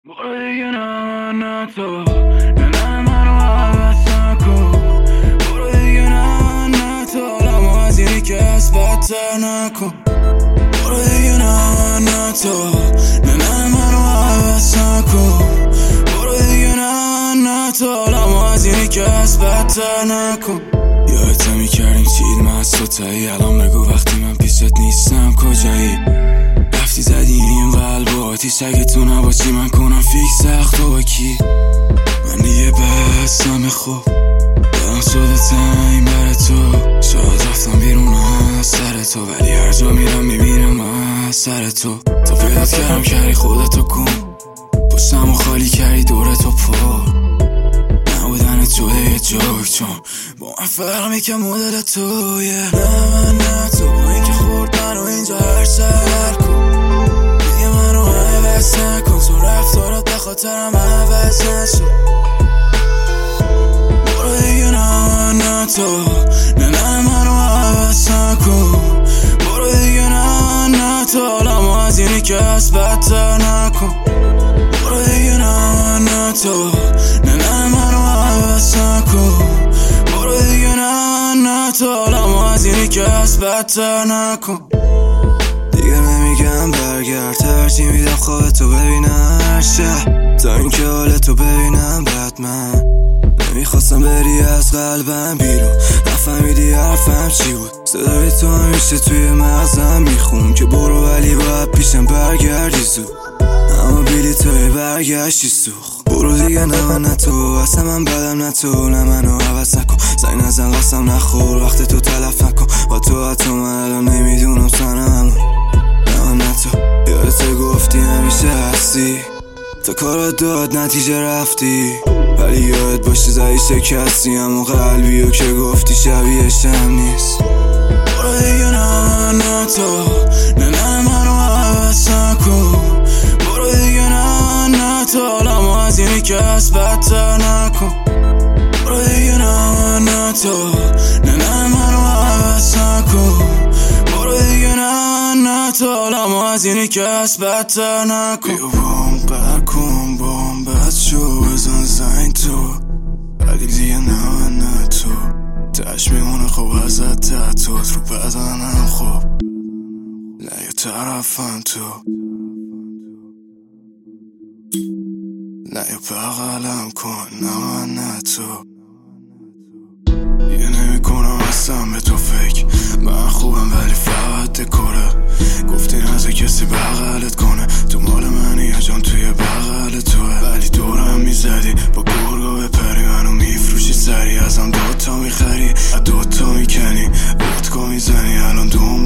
برو دیگه نه تو نه منو عوض نکن. برو دیگه نه تو حالمو از اینی که از بدتر نکن. برو دیگه نه تو نه منو عوض نکن. برو دیگه نه تو حالمو از اینی که از بدتر نکن. یادت میکردیم چیل مستایی، الان بگو وقتی من پیشت نیستم کجایی؟ رفتی زدی این قلب و آتیش، اگه تو نباشی من کنم فیکس سخت و با کی؟ من دیگه بستم خوب دلم شده تنگ برای تو. شاید رفتم بیرون از سر تو، ولی هر جا میرم میبینم از سر تو. تا پیدات کردم کردی خودتو کن، پشتمو خالی کردی دورتو پر. نبودن شده یه جوک چون با من فرق میکن مدل تویه. نه تو با اینکه خورد منو اینجا هر سر کن. دیگه منو عوض نکن، تو رفتارات به خاطرم عوض نشد. برو دیگه نه تو نه منو عوض نکن. برو دیگه نه تو حالمو از اینی که از بدتر نکن. برو دیگه نه تو نه منو عوض نکن. برو دیگه نه تو حالمو از اینی که از بدتر نکن. دیگه نمیگم برگرد، ترجیح میدم خوابتو ببینم هر شب تا اینکه حالتو ببینم. بعد من نمیخواستم بری از قلبم بیرون، نفهمیدی حرفم چی بود. صدای تو همیشه توی مغزم میخون که برو، ولی باید پیشم برگردی زود. اما بیلی توی برگشتی سوخ. برو دیگه نه تو اصلا من بدم، نه تو نه منو عوض نکن. زنگ نزن قسم نخور وقت تو تلف نکن. با تو حتی من الان نمیدونم سنم. نه تو یادت گفتی همیشه هستی، تا کارات داد نتیجه رفتی. ولی یاد باشه زایی شکستی، اما قلبی و که گفتی شبیهشم نیست. برو دیگه نه تو نه منو عوض نکن. برو دیگه نه تو حالمو از اینی که از بدتر نکن. برو دیگه نه تو نه منو عوض نکن. برو دیگه نه تو حالمو از اینی که از بدتر نکن. بیا بام کن بام بد شو بزن زنگ تو، ولی دیگه نه تو تش میمونه خوب ازت تحتت رو بدنم. خب نه یه طرفم تو، نه یه بغلم کن. نه تو یه نمی کنم هستم به تو فکر، من خوبم ولی فقط دکوره. گفتی نزه کسی بغلت کنه، تو مال منی یا جان توی بغل توه. ولی دورم میزدی با گرگا بپری، منو میفروشی سری ازم دوتا میخری، از دوتا میکنی ودکا میزنی. الان دوم